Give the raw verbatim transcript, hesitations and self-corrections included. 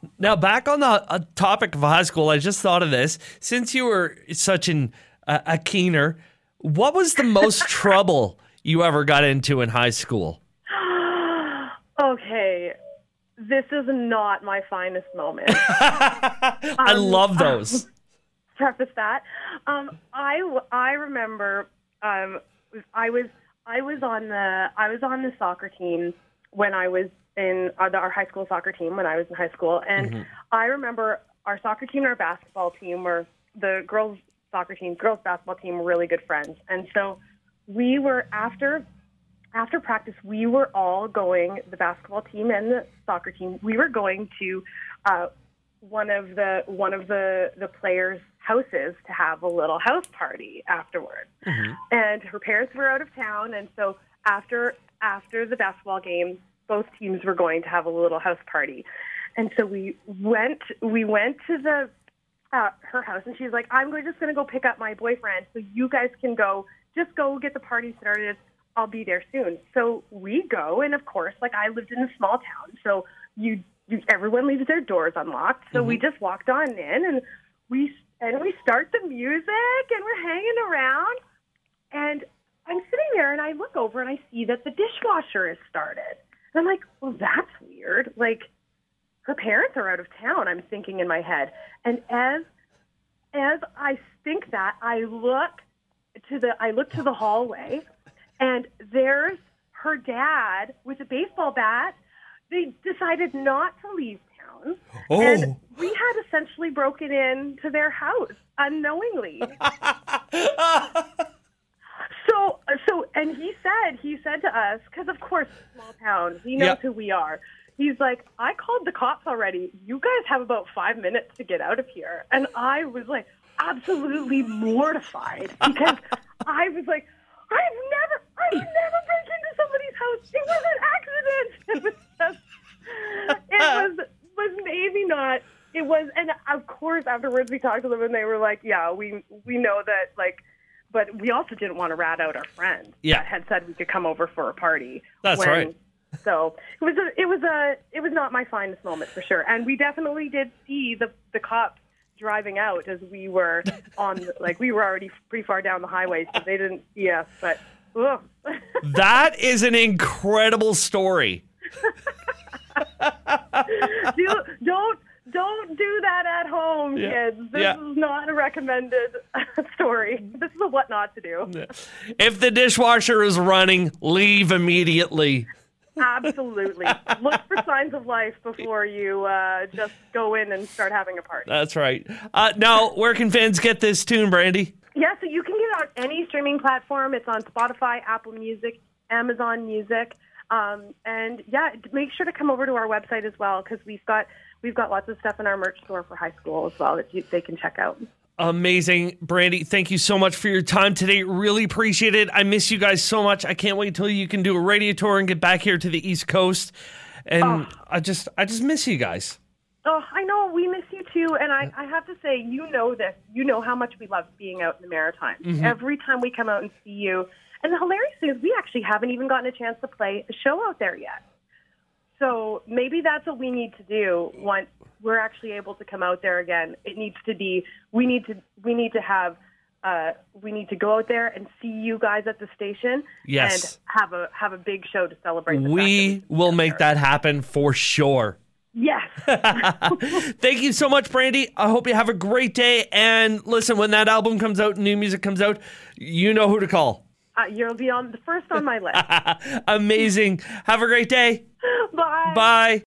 Now, back on the uh, topic of high school, I just thought of this. Since you were such an uh, a keener, what was the most trouble you ever got into in high school? Okay, this is not my finest moment. I um, love those. Um, preface that. Um, I I remember um, I was I was on the I was on the soccer team when I was in uh, the, our high school soccer team when I was in high school, and mm-hmm. I remember our soccer team and our basketball team were the girls soccer team, girls basketball team were really good friends, and so we were after. After practice, we were all going, the basketball team and the soccer team, we were going to uh, one of the one of the, the players' houses to have a little house party afterwards. Mm-hmm. And her parents were out of town, and so after after the basketball game, both teams were going to have a little house party. And so we went we went to the uh, her house, and she's like, I'm just going to go pick up my boyfriend, so you guys can go, just go get the party started. I'll be there soon. So we go, and of course, like I lived in a small town, so you, you everyone leaves their doors unlocked. So mm-hmm. we just walked on in, and we and we start the music, and we're hanging around. And I'm sitting there, and I look over, and I see that the dishwasher has started. And I'm like, well, that's weird. Like, her parents are out of town, I'm thinking in my head. And as as I think that, I look to the I look to the hallway. And there's her dad with a baseball bat. They decided not to leave town. Oh. And we had essentially broken into their house unknowingly. so, so, and he said, he said to us, because of course, small town, he knows yep. who we are. He's like, I called the cops already. You guys have about five minutes to get out of here. And I was like, absolutely mortified because I was like, I've never, I've never break into somebody's house. It was an accident. It was just, it was, was maybe not. It was, and of course, afterwards we talked to them, and they were like, "Yeah, we we know that, like, but we also didn't want to rat out our friend yeah. that had said we could come over for a party." That's when, right. So it was a, it was a, it was not my finest moment for sure, and we definitely did see the the cops driving out as we were on, like, we were already pretty far down the highway, so they didn't see us, but ugh. That is an incredible story. do, don't don't do that at home, yeah. kids. This yeah. is not a recommended story. This is a what not to do. If the dishwasher is running, leave immediately. Absolutely. Look for signs of life before you uh, just go in and start having a party. That's right. Uh, now, where can fans get this tune, Brandy? Yeah, so you can get it on any streaming platform. It's on Spotify, Apple Music, Amazon Music. Um, and, yeah, make sure to come over to our website as well, because we've got, we've got lots of stuff in our merch store for high school as well that you, they can check out. Amazing. Brandy, thank you so much for your time today. Really appreciate it. I miss you guys so much. I can't wait till you can do a radio tour and get back here to the East Coast. And oh. I just I just miss you guys. Oh, I know. We miss you too. And I, I have to say, you know this. You know how much we love being out in the Maritimes. Mm-hmm. Every time we come out and see you. And the hilarious thing is we actually haven't even gotten a chance to play a show out there yet. So maybe that's what we need to do once we're actually able to come out there again. It needs to be, we need to, we need to have, uh, we need to go out there and see you guys at the station. Yes. And have a, have a big show to celebrate. The we fact that we will make there. that happen for sure. Yes. Thank you so much, Brandy. I hope you have a great day. And listen, when that album comes out, new music comes out, you know who to call. Uh, you'll be on the first on my list. Amazing. Have a great day. Bye. Bye.